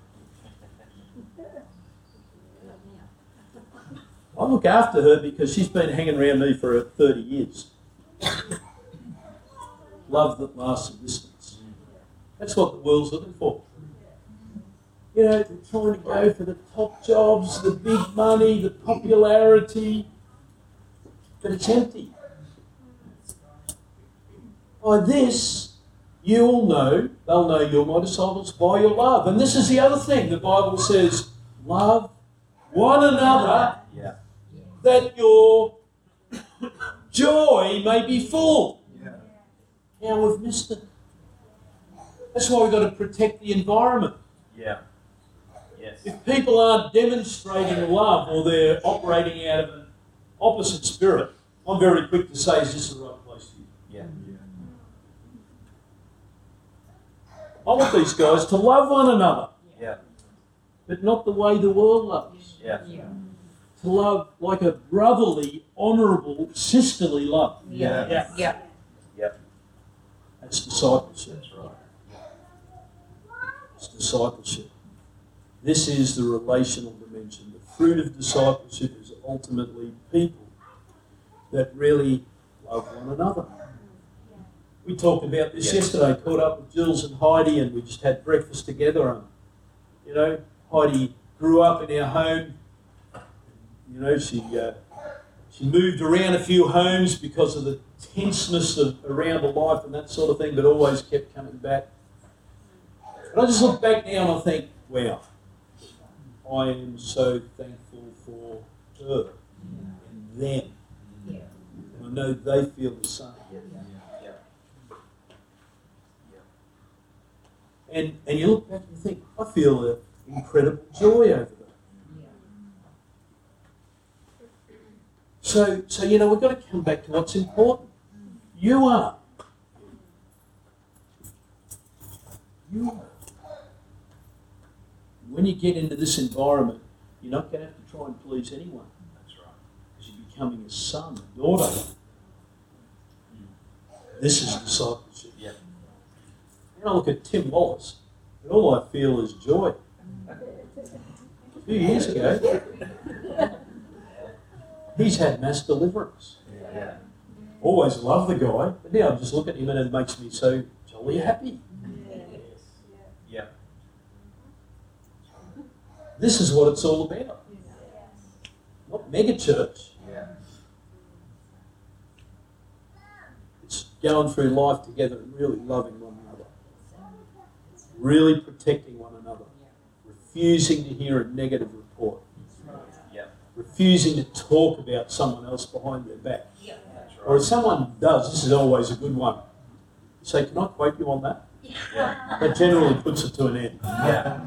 I look after her because she's been hanging around me for thirty years. Love that lasts the distance. That's what the world's looking for. You know, they're trying to go for the top jobs, the big money, the popularity, but it's empty. By this, you'll know, they'll know you're my disciples by your love. And this is the other thing. The Bible says, love one another, Yeah. that your joy may be full. Yeah. Now we've missed it. That's why we've got to protect the environment. Yeah. Yes. If people aren't demonstrating love or they're operating out of an opposite spirit, I'm very quick to say, is this the right place for you? Yeah. I want these guys to love one another, Yeah. but not the way the world loves. Yeah. To love like a brotherly, honourable, sisterly love. Yeah. Yeah. Yeah. Yep. That's discipleship. That's right. It's discipleship. This is the relational dimension. The fruit of discipleship is ultimately people that really love one another. We talked about this Yeah. yesterday, caught up with Jules and Heidi, and we just had breakfast together. And, you know, Heidi grew up in our home. You know, she uh, she moved around a few homes because of the tenseness of around her life and that sort of thing, but always kept coming back. And I just look back now and I think, wow, I am so thankful for her and them. Yeah. And I know they feel the same. Yeah. And and you look back and think, I feel an incredible joy over that. So, so you know, we've got to come back to what's important. You are. You are. When you get into this environment, you're not going to have to try and please anyone. That's right. Because you're becoming a son, a daughter. This is discipleship. Yeah. And I look at Tim Wallace, and all I feel is joy. A few years ago, he's had mass deliverance. Yeah. Always loved the guy, but now I just look at him and it makes me so jolly happy. Yeah. This is what it's all about. Not mega church. Yeah. It's going through life together and really loving one another. Really protecting one another. Refusing to hear a negative report. Yeah. Refusing to talk about someone else behind their back. That's Or if right. someone does, this is always a good one. You say, can I quote you on that? Yeah. That generally puts it to an end. Yeah.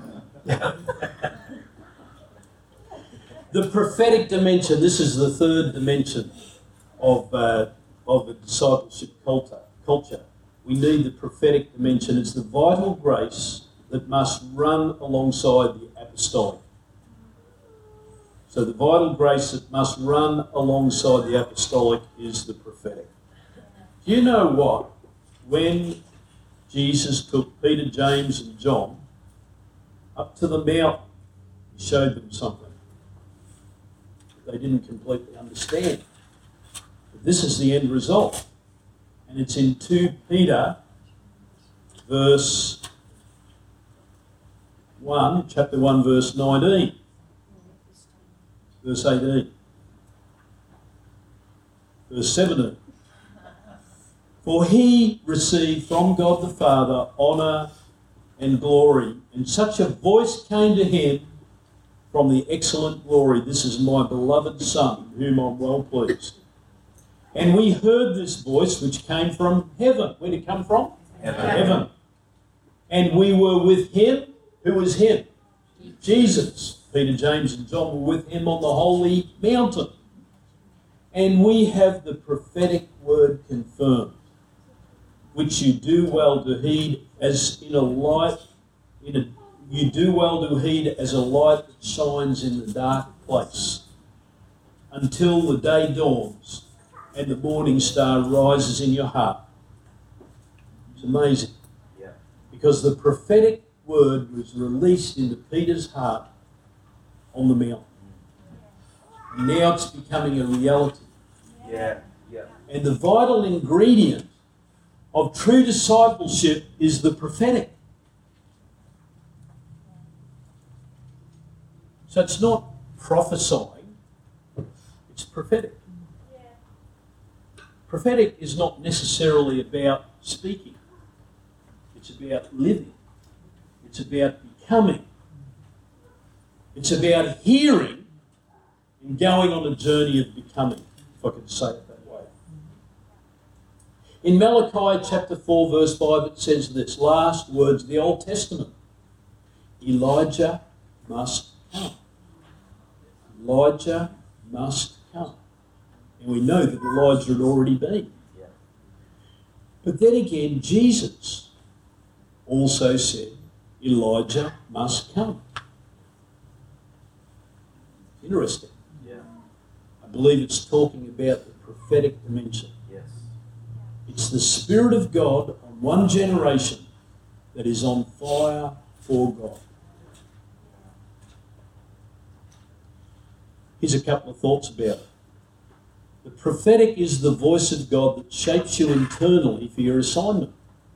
The prophetic dimension, this is the third dimension of, uh, of the discipleship culture. culture. We need the prophetic dimension. It's the vital grace that must run alongside the apostolic. So the vital grace that must run alongside the apostolic is the prophetic. Do you know what? When Jesus took Peter, James and John up to the mountain, he showed them something that they didn't completely understand. But this is the end result. And it's in two Peter, verse one, chapter one, verse nineteen. Verse eighteen. Verse seventeen. For he received from God the Father honour and glory, and such a voice came to him from the excellent glory, this is my beloved Son, in whom I'm well pleased. And we heard this voice which came from heaven. Where did it come from? Heaven. Heaven. And we were with him. Who was him? Jesus. Peter, James and John were with him on the holy mountain. And we have the prophetic word confirmed, which you do well to heed as in a light, in a, you do well to heed as a light that shines in the dark place, until the day dawns and the morning star rises in your heart. It's amazing. Yeah. Because the prophetic word was released into Peter's heart on the mountain. And now it's becoming a reality. Yeah. Yeah. And the vital ingredient of true discipleship is the prophetic. So it's not prophesying, it's prophetic. Prophetic is not necessarily about speaking. It's about living. It's about becoming. It's about hearing and going on a journey of becoming, if I can say it that way. In Malachi chapter four, verse five, it says this, last words of the Old Testament. Elijah must come. Elijah must come. And we know that Elijah had already been. Yeah. But then again, Jesus also said, Elijah must come. Interesting. Yeah. I believe it's talking about the prophetic dimension. Yes. It's the Spirit of God on one generation that is on fire for God. Here's a couple of thoughts about it. The prophetic is the voice of God that shapes you internally for your assignment.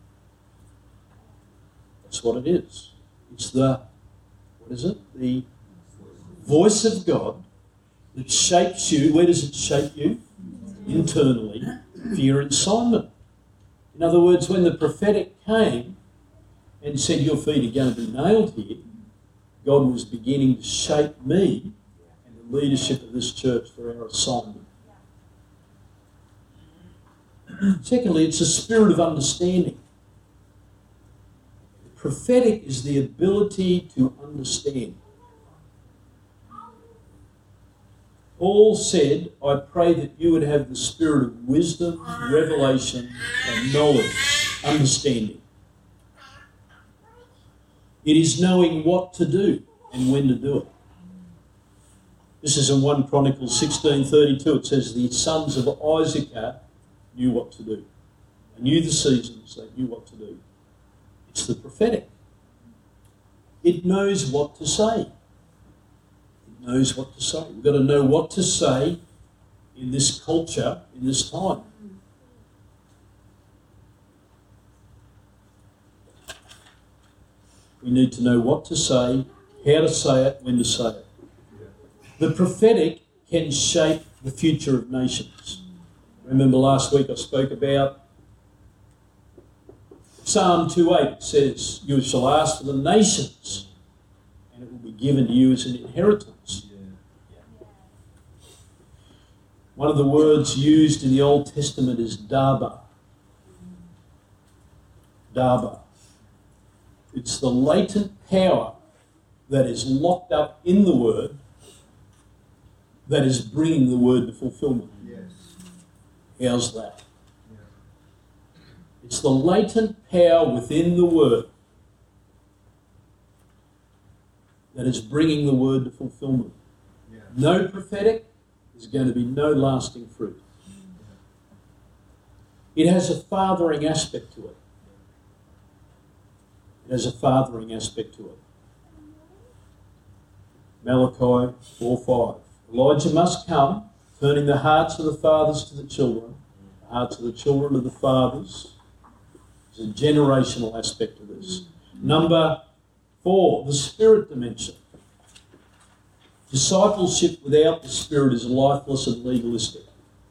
That's what it is. It's the, what is it? The voice of God that shapes you. Where does it shape you? Internally for your assignment. In other words, when the prophetic came and said your feet are going to be nailed here, God was beginning to shape me and the leadership of this church for our assignment. Secondly, it's a spirit of understanding. The prophetic is the ability to understand. Paul said, I pray that you would have the spirit of wisdom, revelation, and knowledge, understanding. It is knowing what to do and when to do it. This is in First Chronicles sixteen thirty-two. It says, the sons of Issachar knew what to do. They knew the seasons, they knew what to do. It's the prophetic. It knows what to say. It knows what to say. We've got to know what to say in this culture, in this time. We need to know what to say, how to say it, when to say it. The prophetic can shape the future of nations. Remember last week I spoke about Psalm two eight. It says, "You shall ask for the nations, and it will be given to you as an inheritance." One of the words used in the Old Testament is daba. Daba. It's the latent power that is locked up in the word that is bringing the word to fulfillment. Yes. How's that? Yeah. It's the latent power within the word that is bringing the word to fulfillment. Yeah. No prophetic, there's going to be no lasting fruit. It has a fathering aspect to it. It has a fathering aspect to it. Malachi four five. Elijah must come, turning the hearts of the fathers to the children, the hearts of the children to the fathers. There's a generational aspect to this. Number four, the spirit dimension. Discipleship without the spirit is lifeless and legalistic.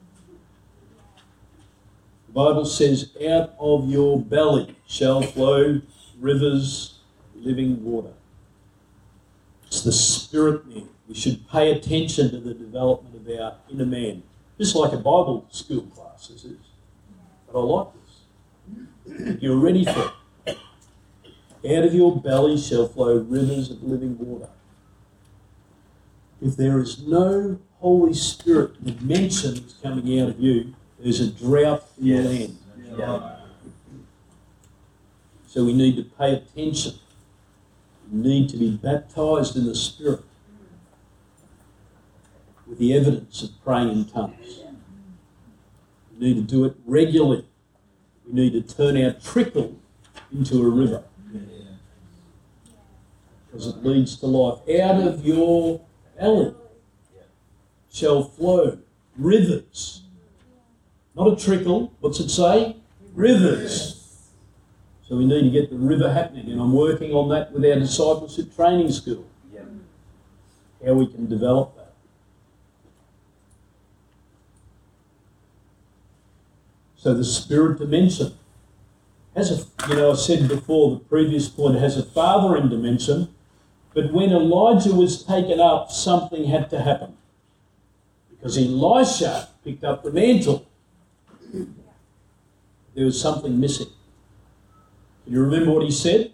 The Bible says, "Out of your belly shall flow rivers of living water." It's the spirit man. We should pay attention to the development of our inner man. Just like a Bible school class, this is. But I like this. You're ready for it. Out of your belly shall flow rivers of living water. If there is no Holy Spirit dimensions coming out of you, there's a drought in Yes. the land. Yeah. So we need to pay attention. We need to be baptised in the Spirit with the evidence of praying in tongues. We need to do it regularly. We need to turn our trickle into a river because it leads to life. Out of your belly shall flow rivers. Not a trickle. What's it say? Rivers. So we need to get the river happening, and I'm working on that with our discipleship training school. Yeah. How we can develop that. So the spirit dimension has a, you know, I said before, the previous point, it has a fathering dimension, but when Elijah was taken up, something had to happen. Because Elisha picked up the mantle. There was something missing. Can you remember what he said?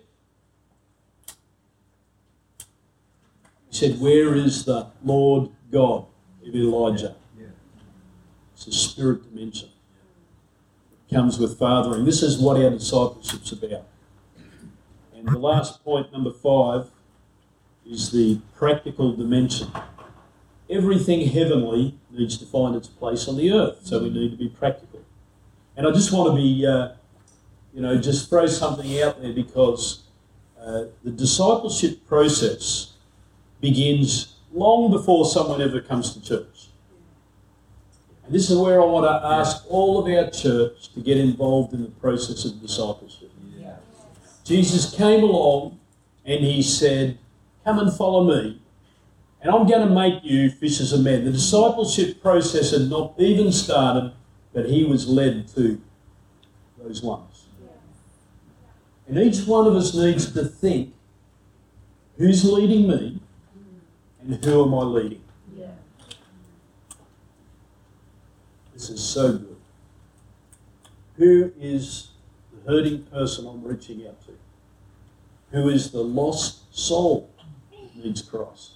He said, "Where is the Lord God of Elijah?" Yeah. It's a spirit dimension. It comes with fathering. This is what our discipleship's about. And the last point, number five, is the practical dimension. Everything heavenly needs to find its place on the earth, so we need to be practical. And I just want to be, uh, you know, just throw something out there because uh, the discipleship process begins long before someone ever comes to church. And this is where I want to ask all of our church to get involved in the process of discipleship. Yeah. Jesus came along and he said, "Come and follow me, and I'm going to make you fishers of men." The discipleship process had not even started, but he was led to those ones. And each one of us needs to think, who's leading me and who am I leading? Yeah. This is so good. Who is the hurting person I'm reaching out to? Who is the lost soul that needs Christ?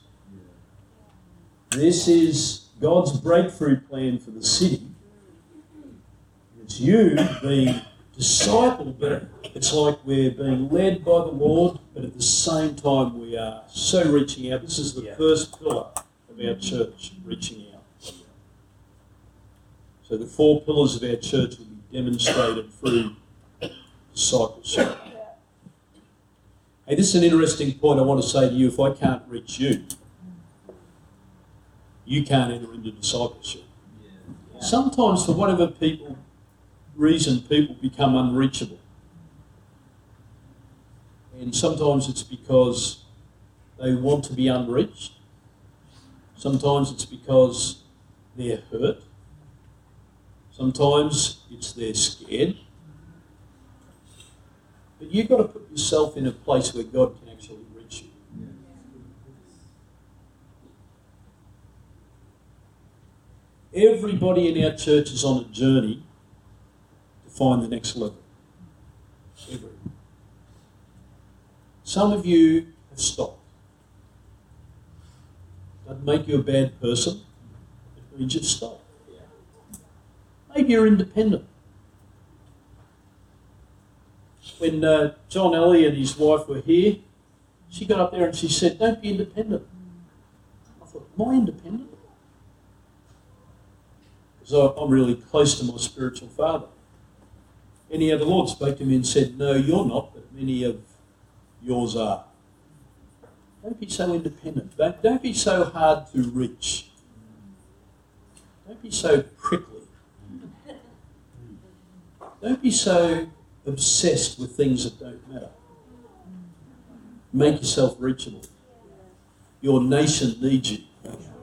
This is God's breakthrough plan for the city. It's you being discipled, but it's like we're being led by the Lord, but at the same time we are so reaching out. This is the Yeah. first pillar of our church, reaching out. So the four pillars of our church will be demonstrated through discipleship. Hey, this is an interesting point I want to say to you. If I can't reach you, you can't enter into discipleship. Sometimes, for whatever people reason, people become unreachable. And sometimes it's because they want to be unreached. Sometimes it's because they're hurt. Sometimes it's they're scared. But you've got to put yourself in a place where God can actually reach you. Everybody in our church is on a journey to find the next level. Everyone. Some of you have stopped. Doesn't make you a bad person. It means you've stopped. Maybe you're independent. When uh, John Ellie and his wife were here, she got up there and she said, "Don't be independent." I thought, am I independent? Because I'm really close to my spiritual father. Anyhow, the Lord spoke to me and said, "No, you're not, but many of yours are." Don't be so independent. Don't, don't be so hard to reach. Don't be so prickly. Don't be so obsessed with things that don't matter. Make yourself reachable. Your nation needs you.